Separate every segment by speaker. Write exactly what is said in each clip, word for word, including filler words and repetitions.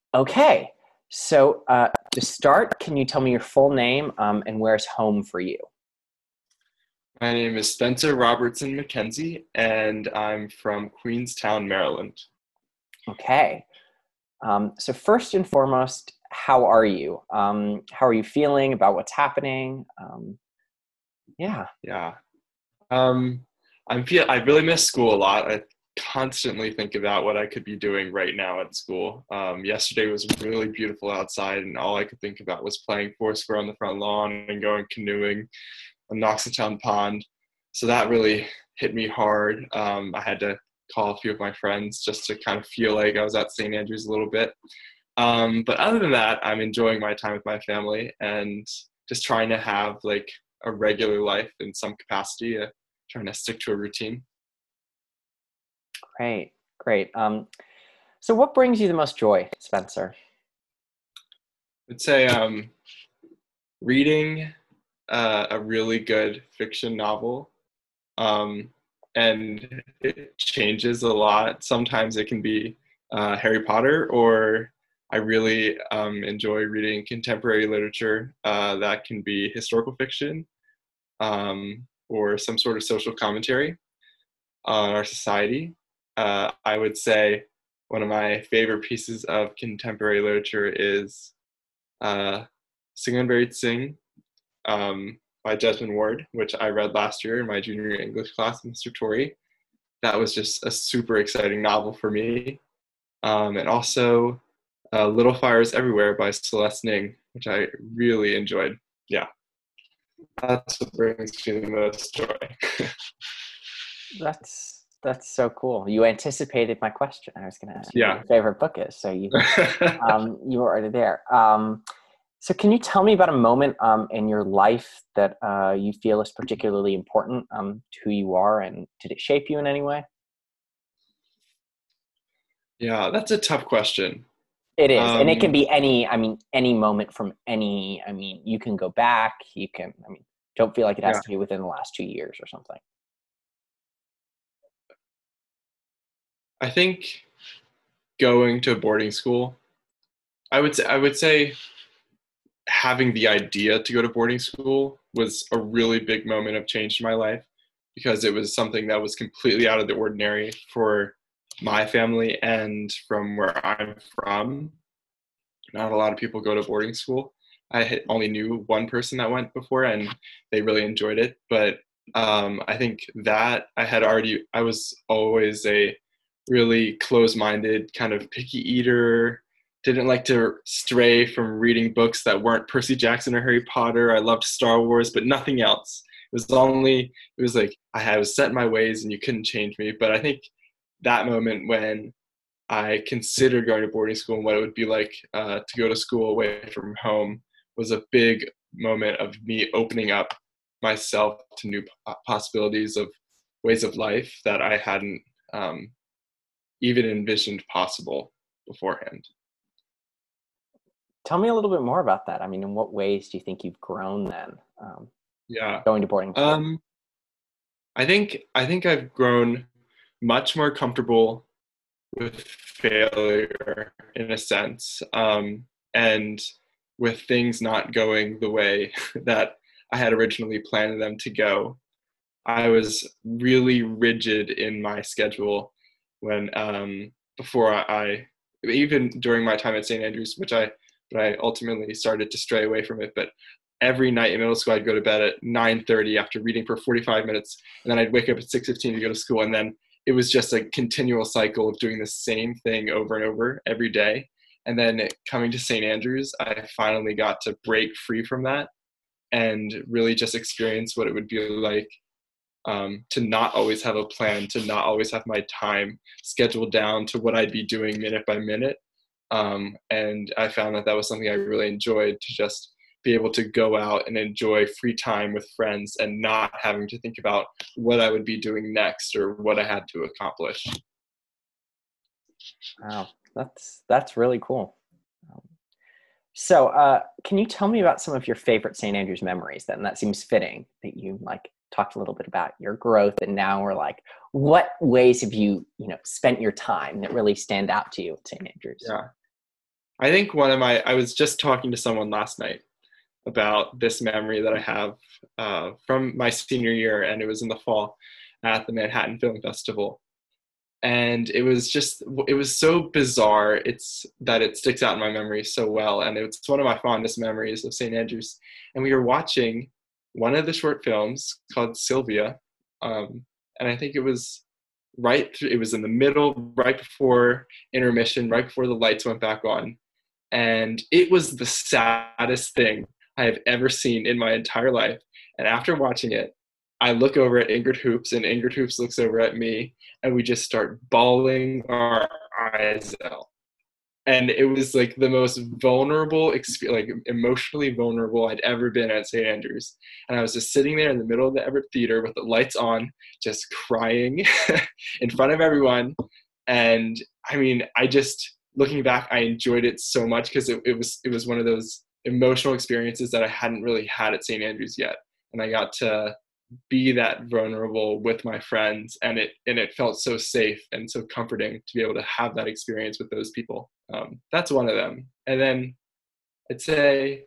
Speaker 1: Okay, so uh, to start, can you tell me your full name um, and where's home for you?
Speaker 2: My name is Spencer Robertson McKenzie, and I'm from Queenstown, Maryland.
Speaker 1: Okay, um, so first and foremost, how are you? Um, how are you feeling about what's happening? Um, yeah,
Speaker 2: Yeah. Um, I'm feel I really miss school a lot. I constantly think about what I could be doing right now at school. Um, yesterday was really beautiful outside, and all I could think about was playing foursquare on the front lawn and going canoeing on Knoxontown Pond. So that really hit me hard. Um, I had to call a few of my friends just to kind of feel like I was at Saint Andrews a little bit. Um, but other than that, I'm enjoying my time with my family and just trying to have like a regular life in some capacity, uh, trying to stick to a routine.
Speaker 1: great, great. Um, so what brings you the most joy, Spencer?
Speaker 2: I'd say um, reading uh, a really good fiction novel, um, and it changes a lot. Sometimes it can be uh, Harry Potter, or I really um, enjoy reading contemporary literature uh, that can be historical fiction, um, or some sort of social commentary on our society. Uh, I would say one of my favorite pieces of contemporary literature is uh, Sing and Sing um, by Jesmyn Ward, which I read last year in my junior English class, Mister Tory. That was just a super exciting novel for me. Um, and also uh, Little Fires Everywhere by Celeste Ning, which I really enjoyed. Yeah, that's what brings me the most joy.
Speaker 1: That's that's so cool. You anticipated my question. I was going to ask you what
Speaker 2: Yeah.
Speaker 1: your favorite book is, so you um, you were already there. Um, So can you tell me about a moment um, in your life that uh, you feel is particularly important um, to who you are, and did it shape you in any way?
Speaker 2: Yeah, that's a tough question.
Speaker 1: It is, and it can
Speaker 2: Um,
Speaker 1: be any. I mean, any moment from any. I mean, you can go back. You can. I mean, don't feel like it has
Speaker 2: yeah,
Speaker 1: to be within the last two years or something.
Speaker 2: I think going to boarding school, I would say, I would say having the idea to go to boarding school was a really big moment of change in my life because it was something that was completely out of the ordinary for my family and from where I'm from. Not a lot of people go to boarding school. I only knew one person that went before, and they really enjoyed it. But um, I think that I had already, I was always a really close minded, kind of picky eater. Didn't like to stray from reading books that weren't Percy Jackson or Harry Potter. I loved Star Wars, but nothing else. It was only, it was like I had was set in my ways and you couldn't change me. But I think that moment when I considered going to boarding school and what it would be like uh, to go to school away from home was a big moment of me opening up myself to new possibilities of ways of life that I hadn't um, even envisioned possible beforehand.
Speaker 1: Tell me a little bit more about that. I mean, in what ways do you think you've grown then, um,
Speaker 2: Yeah.
Speaker 1: going to boarding school?
Speaker 2: Um, I think I think I've grown much more comfortable with failure in a sense, um, and with things not going the way that I had originally planned them to go. I was really rigid in my schedule when um, before I even during my time at Saint Andrews, which I but I ultimately started to stray away from it. But every night in middle school, I'd go to bed at nine thirty after reading for forty-five minutes, and then I'd wake up at six fifteen to go to school, and then it was just a continual cycle of doing the same thing over and over every day. And then coming to Saint Andrews, I finally got to break free from that and really just experience what it would be like um, to not always have a plan, to not always have my time scheduled down to what I'd be doing minute by minute. Um, and I found that that was something I really enjoyed, to just be able to go out and enjoy free time with friends and not having to think about what I would be doing next or what I had to accomplish.
Speaker 1: Wow, that's that's really cool. Um, So, uh, can you tell me about some of your favorite Saint Andrews memories then? That seems fitting that you like talked a little bit about your growth, and now we're like, what ways have you, you know, spent your time that really stand out to you at Saint Andrews?
Speaker 2: Yeah. I think one of my, I was just talking to someone last night about this memory that I have uh, from my senior year, and it was in the fall at the Manhattan Film Festival. And it was just, it was so bizarre. It's that it sticks out in my memory so well. And it's one of my fondest memories of Saint Andrews. And we were watching one of the short films called Sylvia. Um, and I think it was right, th- it was in the middle, right before intermission, right before the lights went back on. And it was the saddest thing I have ever seen in my entire life. And after watching it, I look over at Ingrid Hoops, and Ingrid Hoops looks over at me, and we just start bawling our eyes out. And it was like the most vulnerable, like emotionally vulnerable I'd ever been at Saint Andrews. And I was just sitting there in the middle of the Everett Theater with the lights on, just crying in front of everyone. And I mean, I just, looking back, I enjoyed it so much because it, it was it was one of those emotional experiences that I hadn't really had at Saint Andrews yet. And I got to be that vulnerable with my friends, and it and it felt so safe and so comforting to be able to have that experience with those people. Um, that's one of them. And then I'd say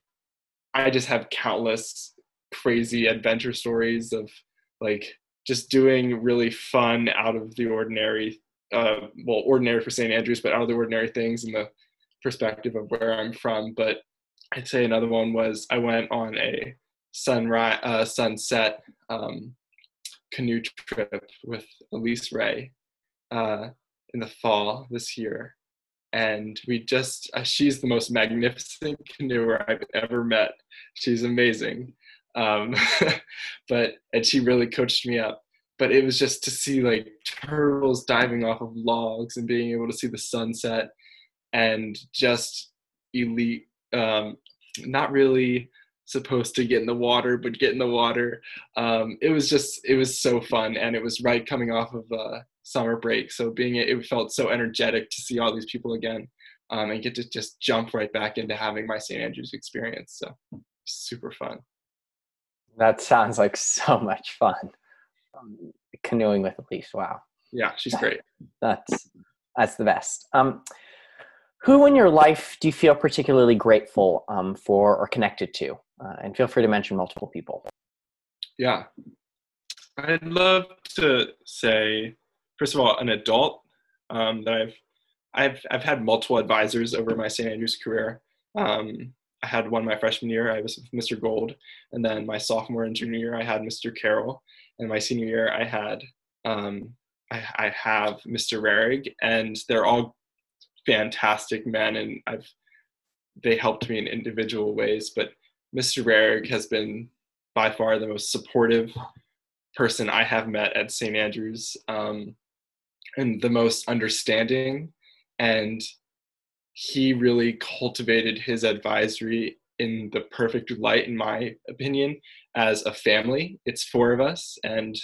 Speaker 2: I just have countless crazy adventure stories of like just doing really fun, out of the ordinary, uh, well, ordinary for Saint Andrews, but out of the ordinary things in the perspective of where I'm from. But I'd say another one was I went on a sunrise, uh, sunset um, canoe trip with Elise Ray uh, in the fall this year. And we just, uh, she's the most magnificent canoeer I've ever met. She's amazing. Um, but, and she really coached me up. But it was just to see like turtles diving off of logs and being able to see the sunset, and just elite, um, not really supposed to get in the water, but get in the water. Um, it was just, it was so fun. And it was right coming off of uh, summer break. So being, it felt so energetic to see all these people again, um, and get to just jump right back into having my Saint Andrews experience. So super fun.
Speaker 1: That sounds like so much fun. Um, canoeing with Elise. Wow.
Speaker 2: Yeah, she's great.
Speaker 1: That's, that's the best. Um, who in your life do you feel particularly grateful um, for or connected to? Uh, and feel free to mention multiple people.
Speaker 2: Yeah. I'd love to say, first of all, an adult um, that I've, I've, I've had multiple advisors over my Saint Andrews career. Um, I had one my freshman year, I was with Mister Gold. And then my sophomore and junior year, I had Mister Carroll. And my senior year, I had, um, I, I have Mister Rarig. And they're all fantastic men, and I've, they helped me in individual ways. But Mister Rarig has been by far the most supportive person I have met at Saint Andrews, um, and the most understanding. And he really cultivated his advisory in the perfect light, in my opinion, as a family. It's four of us, and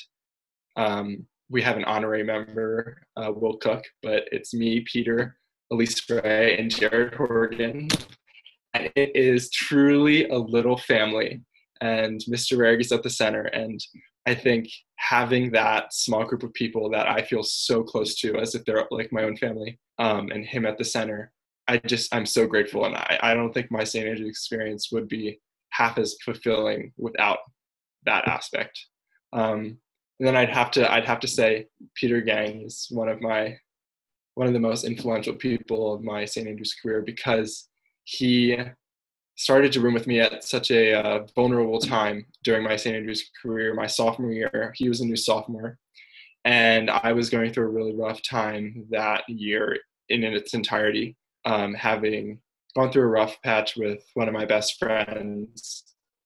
Speaker 2: um, we have an honorary member, uh, Will Cook, but it's me, Peter, Elise Ray, and Jared Horgan. And it is truly a little family. And Mister Rarrig is at the center. And I think having that small group of people that I feel so close to, as if they're like my own family, um, and him at the center, I just, I'm so grateful. And I, I don't think my Saint Andrews experience would be half as fulfilling without that aspect. Um, and then I'd have to, I'd have to say Peter Gang is one of my, one of the most influential people of my Saint Andrews career, because he started to room with me at such a uh, vulnerable time during my Saint Andrews career. My sophomore year, he was a new sophomore, and I was going through a really rough time that year in, in its entirety, um, having gone through a rough patch with one of my best friends.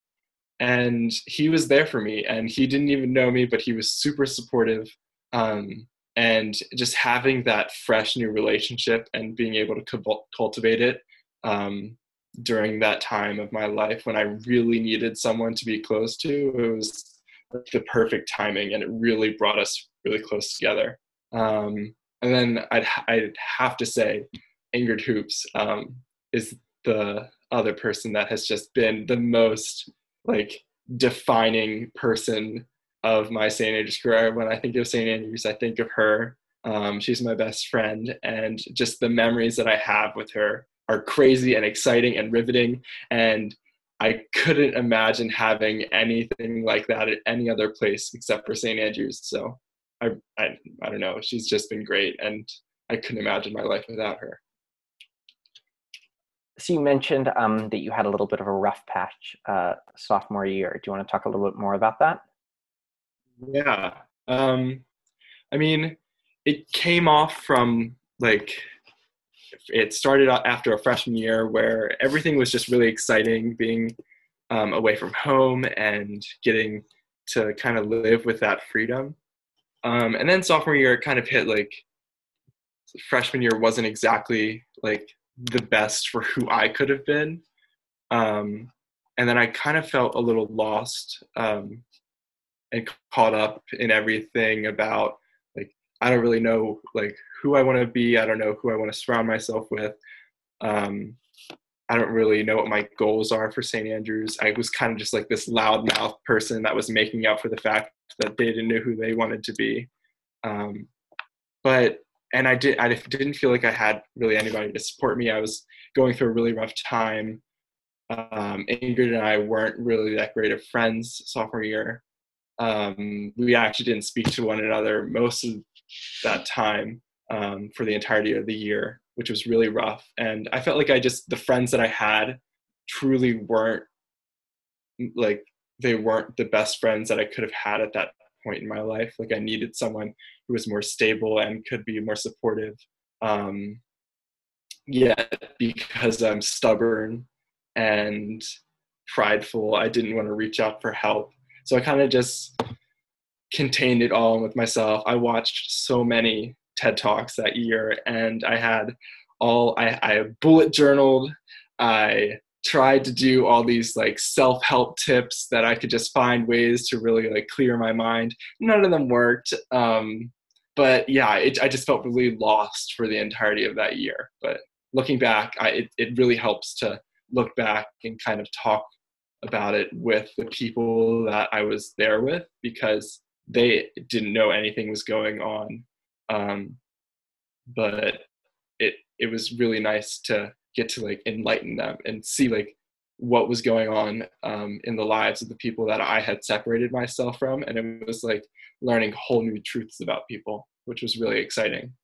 Speaker 2: And he was there for me, and he didn't even know me, but he was super supportive. Um, and just having that fresh new relationship and being able to cultivate it um, during that time of my life when I really needed someone to be close to, it was the perfect timing, and it really brought us really close together. Um, and then I'd, I'd have to say Ingrid Hoops um, is the other person that has just been the most like defining person of my Saint Andrews career. When I think of Saint Andrews, I think of her. Um, she's my best friend, and just the memories that I have with her are crazy and exciting and riveting. And I couldn't imagine having anything like that at any other place except for Saint Andrews. So I, I, I don't know. She's just been great, and I couldn't imagine my life without her.
Speaker 1: So you mentioned um, that you had a little bit of a rough patch uh, sophomore year. Do you want to talk a little bit more about that?
Speaker 2: Yeah. Um, I mean, it came off from like, it started out after a freshman year where everything was just really exciting, being um, away from home and getting to kind of live with that freedom. Um, and then sophomore year, it kind of hit like freshman year wasn't exactly like the best for who I could have been. Um, and then I kind of felt a little lost um, and caught up in everything about like, I don't really know like who I want to be. I don't know who I want to surround myself with. Um, I don't really know what my goals are for Saint Andrews. I was kind of just like this loudmouth person that was making up for the fact that they didn't know who they wanted to be. Um, but, and I, did, I didn't feel like I had really anybody to support me. I was going through a really rough time. Um, Ingrid and I weren't really that great of friends sophomore year. Um, we actually didn't speak to one another most of that time um, for the entirety of the year, which was really rough. And I felt like I just, the friends that I had truly weren't like, they weren't the best friends that I could have had at that point in my life. Like I needed someone who was more stable and could be more supportive. Um, yet because I'm stubborn and prideful, I didn't want to reach out for help. So I kind of just contained it all with myself. I watched so many TED Talks that year, and I had all, I, I bullet journaled. I tried to do all these like self-help tips that I could just find ways to really like clear my mind. None of them worked. Um, but yeah, it, I just felt really lost for the entirety of that year. But looking back, I, it, it really helps to look back and kind of talk about it with the people that I was there with, because they didn't know anything was going on. Um, but it, it was really nice to get to like enlighten them and see like what was going on um, in the lives of the people that I had separated myself from. And it was like learning whole new truths about people, which was really exciting.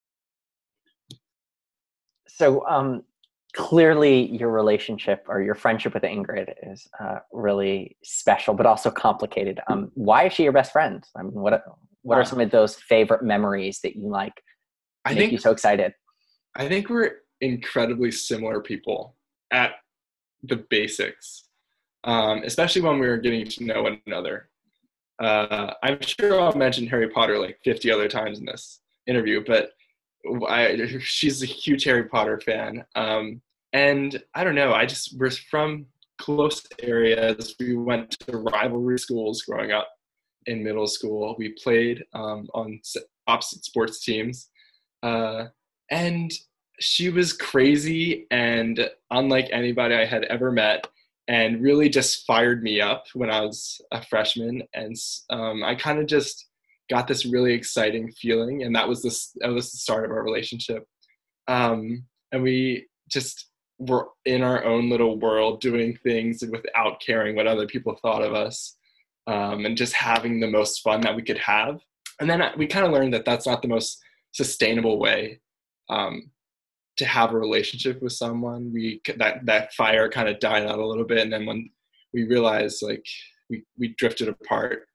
Speaker 1: So um, clearly your relationship or your friendship with Ingrid is uh, really special, but also complicated. Um, why is she your best friend? I mean, what, what are some of those favorite memories that you like
Speaker 2: I
Speaker 1: make
Speaker 2: think,
Speaker 1: you so excited?
Speaker 2: I think we're incredibly similar people at the basics, um, especially when we were getting to know one another. Uh, I'm sure I'll mention Harry Potter like fifty other times in this interview, but I, she's a huge Harry Potter fan. Um, and I don't know, I just, we're from close areas. We went to rivalry schools growing up in middle school. We played um, on opposite sports teams. Uh, and she was crazy and unlike anybody I had ever met, and really just fired me up when I was a freshman. And um, I kind of just got this really exciting feeling, and that was this that was the start of our relationship. Um, and we just were in our own little world doing things without caring what other people thought of us, um, and just having the most fun that we could have. And then we kind of learned that that's not the most sustainable way um, to have a relationship with someone. We that that fire kind of died out a little bit, and then when we realized like we we drifted apart.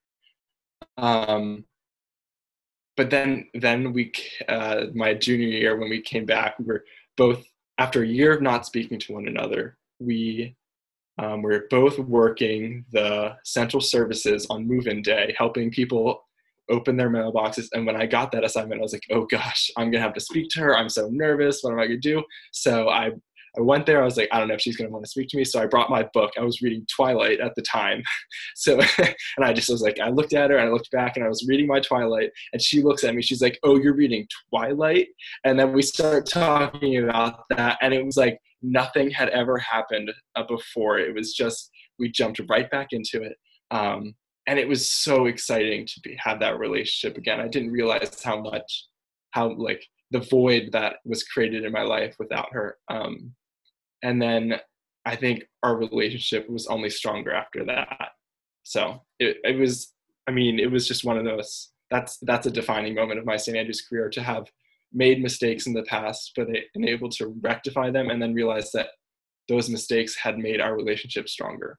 Speaker 2: Um, but then then we uh, my junior year, when we came back, we were both, after a year of not speaking to one another, we um, were both working the central services on move-in day, helping people open their mailboxes. And when I got that assignment, I was like, oh gosh, I'm gonna have to speak to her. I'm so nervous. What am I gonna do? So I I went there. I was like, I don't know if she's gonna want to speak to me. So I brought my book. I was reading Twilight at the time. So, and I just was like, I looked at her and I looked back and I was reading my Twilight, and she looks at me. She's like, oh, you're reading Twilight? And then we start talking about that. And it was like nothing had ever happened uh, before. It was just, we jumped right back into it. Um, And it was so exciting to be, have that relationship again. I didn't realize how much, how like the void that was created in my life without her. Um, And then I think our relationship was only stronger after that. So it, it was, I mean, it was just one of those, that's, that's a defining moment of my Saint Andrews career, to have made mistakes in the past, but been able to rectify them and then realize that those mistakes had made our relationship stronger.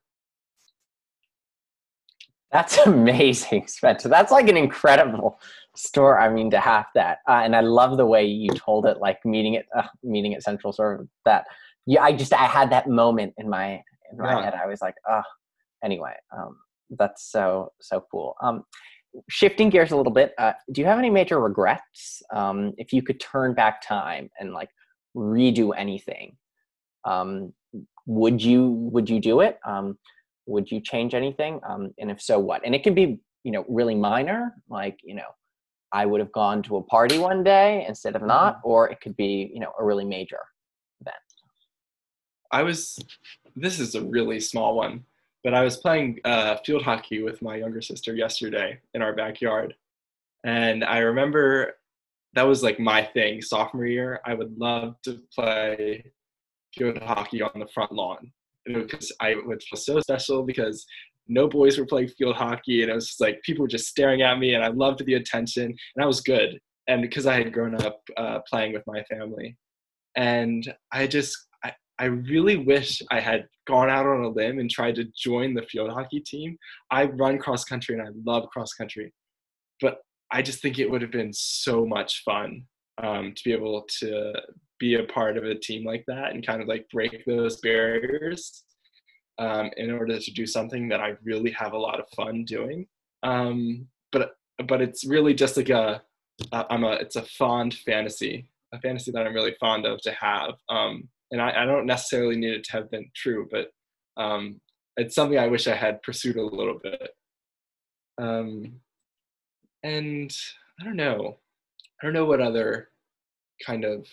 Speaker 1: That's amazing, Spencer. That's like an incredible story. I mean, to have that, uh, and I love the way you told it, like meeting at uh, meeting at Central, sort of that. Yeah, I just I had that moment in my in my
Speaker 2: Yeah.
Speaker 1: head. I was like, oh. Anyway, um, that's so so cool. Um, shifting gears a little bit, uh, do you have any major regrets? Um, if you could turn back time and like redo anything, um, would you would you do it? Um, would you change anything? Um, and if so, what? And it can be, you know, really minor, like, you know, I would have gone to a party one day instead of not, or it could be, you know, a really major event.
Speaker 2: I was, this is a really small one, but I was playing uh, field hockey with my younger sister yesterday in our backyard. And I remember that was like my thing sophomore year. I would love to play field hockey on the front lawn, because I would feel so special because no boys were playing field hockey, and it was just like people were just staring at me, and I loved the attention, and I was good. And because I had grown up uh, playing with my family, and I just I, I really wish I had gone out on a limb and tried to join the field hockey team. I run cross country and I love cross country, but I just think it would have been so much fun um, to be able to be a part of a team like that and kind of like break those barriers um, in order to do something that I really have a lot of fun doing. Um, but but it's really just like a I'm a it's a fond fantasy, a fantasy that I'm really fond of to have. Um, and I, I don't necessarily need it to have been true, but um, it's something I wish I had pursued a little bit. Um, and I don't know. I don't know what other kind of.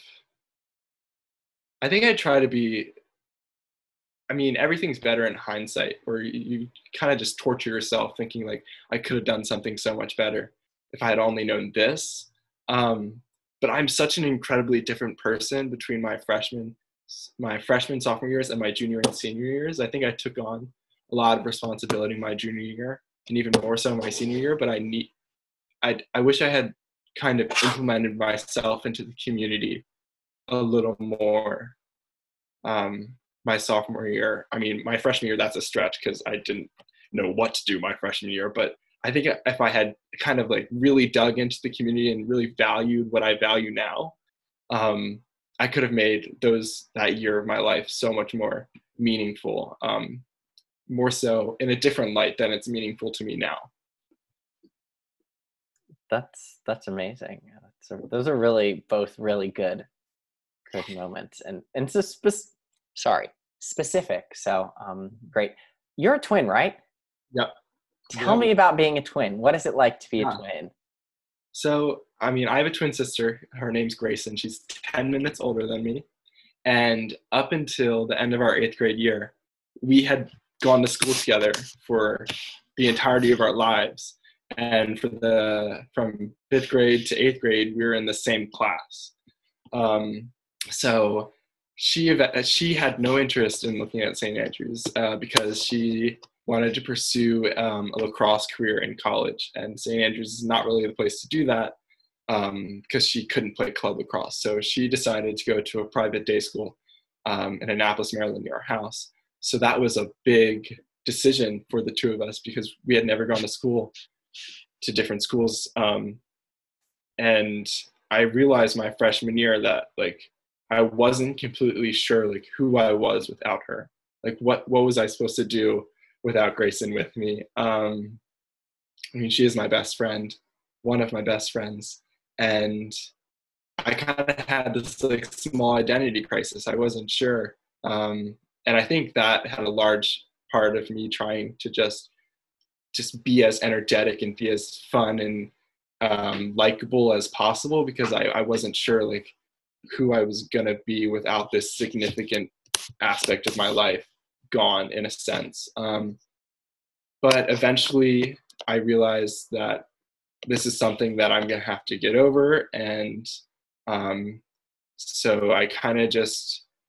Speaker 2: I think I try to be. I mean, everything's better in hindsight, or you, you kind of just torture yourself thinking like I could have done something so much better if I had only known this. Um, but I'm such an incredibly different person between my freshman, my freshman sophomore years and my junior and senior years. I think I took on a lot of responsibility my junior year, and even more so my senior year. But I need, I I wish I had kind of implemented myself into the community a little more. Um, my sophomore year. I mean, my freshman year, that's a stretch because I didn't know what to do my freshman year. But I think if I had kind of like really dug into the community and really valued what I value now, um, I could have made those that year of my life so much more meaningful, um, more so in a different light than it's meaningful to me now.
Speaker 1: That's that's amazing. That's a, those are really both really good good moments, and and it's a spe- sorry specific. So um, great. You're a twin, right?
Speaker 2: Yep.
Speaker 1: Tell
Speaker 2: Yep.
Speaker 1: me about being a twin. What is it like to be
Speaker 2: Yeah.
Speaker 1: a twin?
Speaker 2: So, I mean, I have a twin sister. Her name's Grayson. She's ten minutes older than me. And up until the end of our eighth grade year, we had gone to school together for the entirety of our lives. And for the from fifth grade to eighth grade, we were in the same class. Um, so she she had no interest in looking at Saint Andrews uh, because she wanted to pursue um, a lacrosse career in college, and Saint Andrews is not really the place to do that um, because she couldn't play club lacrosse. So she decided to go to a private day school um, in Annapolis, Maryland, near our house. So that was a big decision for the two of us because we had never gone to school to different schools. Um, and I realized my freshman year that like I wasn't completely sure like who I was without her. Like what what was I supposed to do without Grayson with me? Um, I mean, she is my best friend, one of my best friends, and I kind of had this like small identity crisis. I wasn't sure, um, and I think that had a large part of me trying to just just be as energetic and be as fun and um, likable as possible because I, I wasn't sure like who I was gonna be without this significant aspect of my life gone in a sense. Um, but eventually I realized that this is something that I'm gonna have to get over. And um, so I kind of just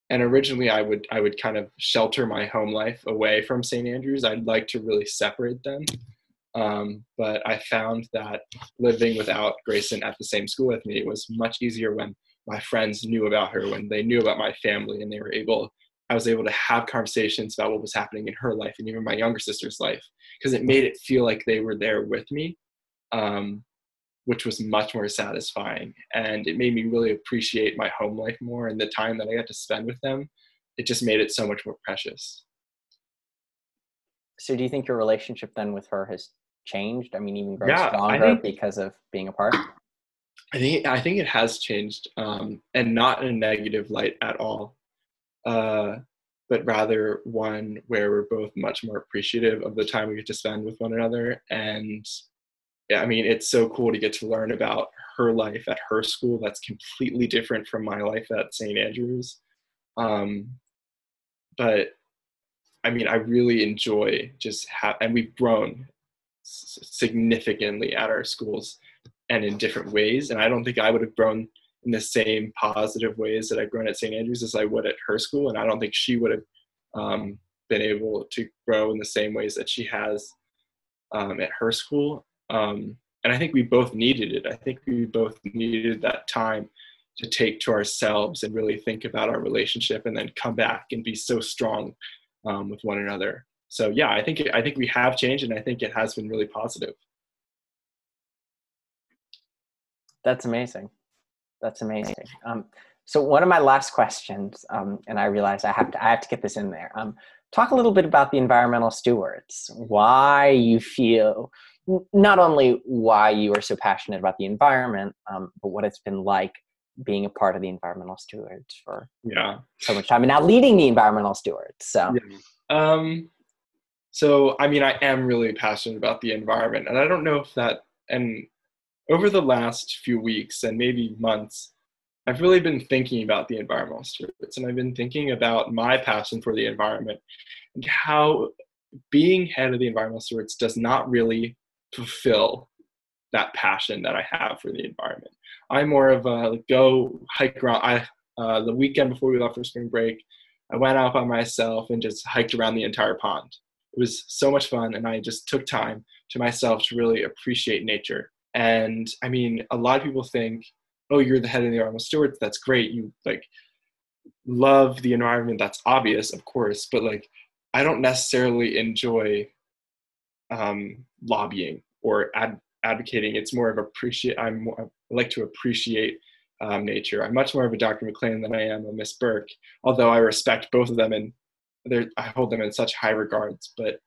Speaker 2: and originally I would I would kind of shelter my home life away from Saint Andrews. I'd like to really separate them. Um, but I found that living without Grayson at the same school with me was much easier when my friends knew about her, when they knew about my family, and they were able, I was able to have conversations about what was happening in her life and even my younger sister's life, because it made it feel like they were there with me, um, which was much more satisfying. And it made me really appreciate my home life more, and the time that I got to spend with them, it just made it so much more precious.
Speaker 1: So do you think your relationship then with her has changed? I mean, even grown
Speaker 2: Yeah, I
Speaker 1: stronger
Speaker 2: think
Speaker 1: because of being apart?
Speaker 2: I think I think it has changed, um, and not in a negative light at all, uh, but rather one where we're both much more appreciative of the time we get to spend with one another. And yeah, I mean, it's so cool to get to learn about her life at her school. That's completely different from my life at Saint Andrews. Um, but I mean, I really enjoy just have, and we've grown s- significantly at our schools and in different ways. And I don't think I would have grown in the same positive ways that I've grown at Saint Andrews as I would at her school. And I don't think she would have um, been able to grow in the same ways that she has um, at her school. Um, and I think we both needed it. I think we both needed that time to take to ourselves and really think about our relationship, and then come back and be so strong um, with one another. So yeah, I think I think we have changed, and I think it has been really positive.
Speaker 1: That's amazing. That's amazing. Um, so one of my last questions, um, and I realize I have to I have to get this in there. Um, talk a little bit about the environmental stewards. Why you feel, not only why you are so passionate about the environment, um, but what it's been like being a part of the environmental stewards for
Speaker 2: Yeah.
Speaker 1: so much time, and now leading the environmental stewards. So
Speaker 2: Yeah. Um, so I mean, I am really passionate about the environment, and I don't know if that. And over the last few weeks and maybe months, I've really been thinking about the environmental stewards, and I've been thinking about my passion for the environment and how being head of the environmental stewards does not really fulfill that passion that I have for the environment. I'm more of a like, go hike around. I uh, the weekend before we left for spring break, I went out by myself and just hiked around the entire pond. It was so much fun, and I just took time to myself to really appreciate nature. And I mean, a lot of people think, "Oh, you're the head of the environmental stewards. That's great. You like love the environment. That's obvious, of course." But like, I don't necessarily enjoy um, lobbying or ad- advocating. It's more of appreciate. I'm more, I like to appreciate um, nature. I'm much more of a Doctor McLean than I am a Miss Burke, although I respect both of them and I hold them in such high regards. But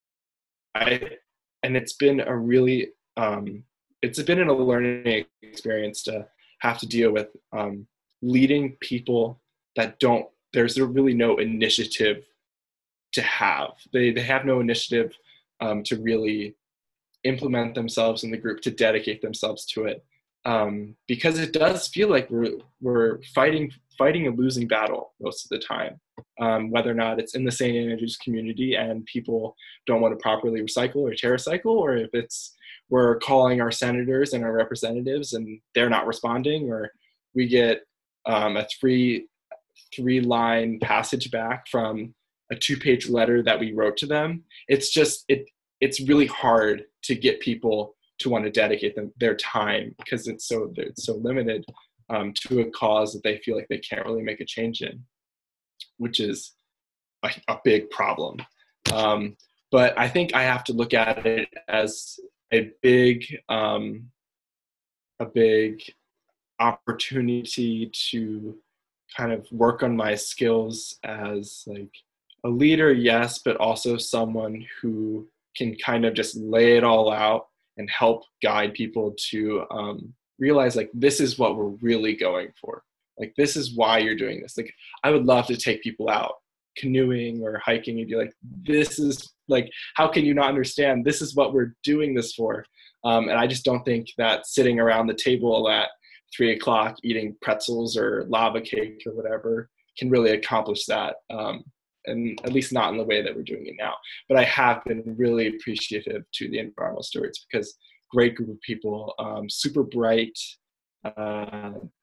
Speaker 2: I, and it's been a really, um, it's been a learning experience to have to deal with um, leading people that don't. There's really no initiative to have. They they have no initiative um, to really implement themselves in the group, to dedicate themselves to it, um, because it does feel like we're we're fighting fighting a losing battle most of the time. Um, whether or not it's in the Saint Andrews community and people don't want to properly recycle or TerraCycle, or if it's we're calling our senators and our representatives and they're not responding, or we get um, a three three line passage back from a two page letter that we wrote to them. It's just it it's really hard to get people to want to dedicate them their time, because it's so it's so limited um, to a cause that they feel like they can't really make a change in, which is a, a big problem. Um, but I think I have to look at it as a big um, a big opportunity to kind of work on my skills as like a leader, yes, but also someone who can kind of just lay it all out and help guide people to um, realize like this is what we're really going for. Like this is why you're doing this. Like I would love to take people out canoeing or hiking and be like, this is like, how can you not understand? This is what we're doing this for. Um, and I just don't think that sitting around the table at three o'clock eating pretzels or lava cake or whatever can really accomplish that. Um, and at least not in the way that we're doing it now. But I have been really appreciative to the environmental stewards, because great group of people, um, super bright, uh,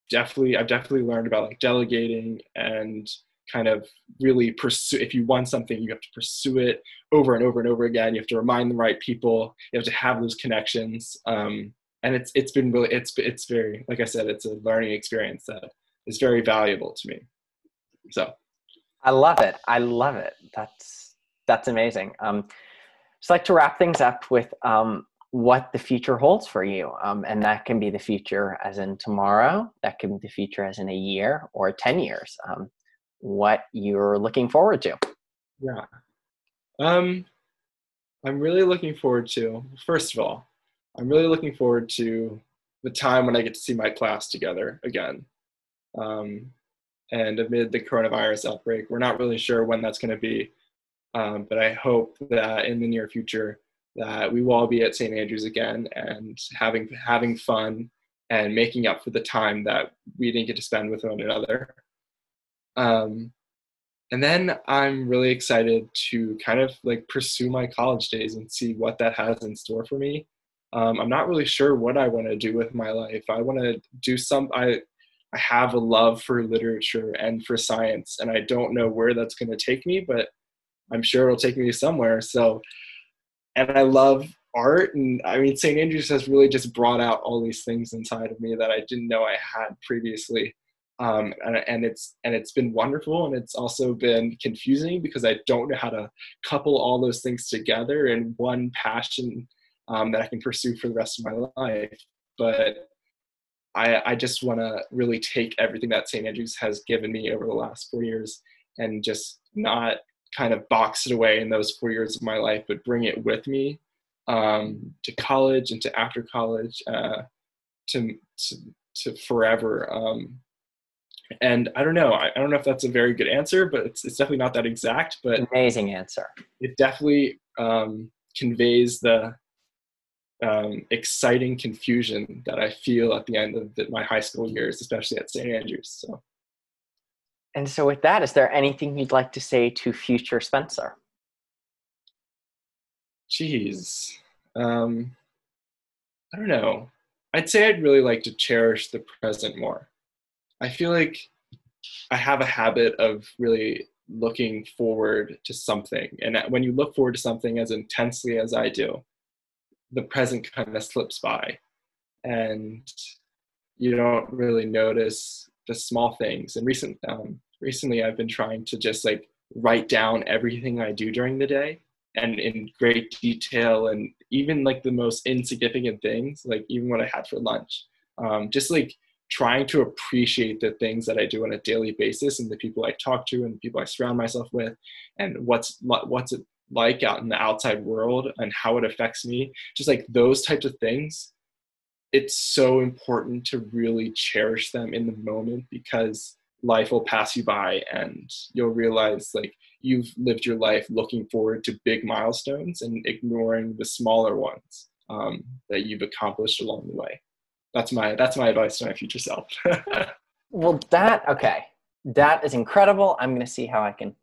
Speaker 2: definitely, I've definitely learned about like delegating and kind of really pursue, if you want something, you have to pursue it over and over and over again. You have to remind the right people. You have to have those connections. Um, and it's, it's been really, it's, it's very, like I said, it's a learning experience that is very valuable to me. So.
Speaker 1: I love it. I love it. That's, that's amazing. Um, just like to wrap things up with, um, what the future holds for you. Um, and that can be the future as in tomorrow, that can be the future as in a year or ten years, um, what you're looking forward to.
Speaker 2: Yeah. Um, I'm really looking forward to, first of all, I'm really looking forward to the time when I get to see my class together again. Um, and amid the coronavirus outbreak, we're not really sure when that's going to be. Um, but I hope that in the near future, that we will all be at Saint Andrews again and having having fun and making up for the time that we didn't get to spend with one another. Um, and then I'm really excited to kind of like pursue my college days and see what that has in store for me. Um, I'm not really sure what I want to do with my life. I want to do some, I, I have a love for literature and for science, and I don't know where that's going to take me, but I'm sure it'll take me somewhere. So, and I love art. And I mean, Saint Andrews has really just brought out all these things inside of me that I didn't know I had previously. Um, and, and it's, and it's been wonderful. And it's also been confusing because I don't know how to couple all those things together in one passion um, that I can pursue for the rest of my life. But I, I just want to really take everything that Saint Andrews has given me over the last four years and just not kind of box it away in those four years of my life, but bring it with me um, to college and to after college, uh, to, to, to forever. Um, and I don't know, I, I don't know if that's a very good answer, but it's, it's definitely not that exact, but
Speaker 1: amazing answer.
Speaker 2: It definitely um, conveys the um, exciting confusion that I feel at the end of the, my high school years, especially at Saint Andrews. So.
Speaker 1: And so with that, is there anything you'd like to say to future Spencer?
Speaker 2: Geez. Um, I don't know. I'd say I'd really like to cherish the present more. I feel like I have a habit of really looking forward to something. And when you look forward to something as intensely as I do, the present kind of slips by. And you don't really notice the small things. And recent, um, recently I've been trying to just like write down everything I do during the day and in great detail, and even like the most insignificant things, like even what I had for lunch. Um, just like trying to appreciate the things that I do on a daily basis and the people I talk to and the people I surround myself with and what's what's it like out in the outside world and how it affects me. Just like those types of things. It's so important to really cherish them in the moment because life will pass you by and you'll realize like you've lived your life looking forward to big milestones and ignoring the smaller ones um, that you've accomplished along the way. That's my, that's my advice to my future self.
Speaker 1: Well, that, okay. That is incredible. I'm going to see how I can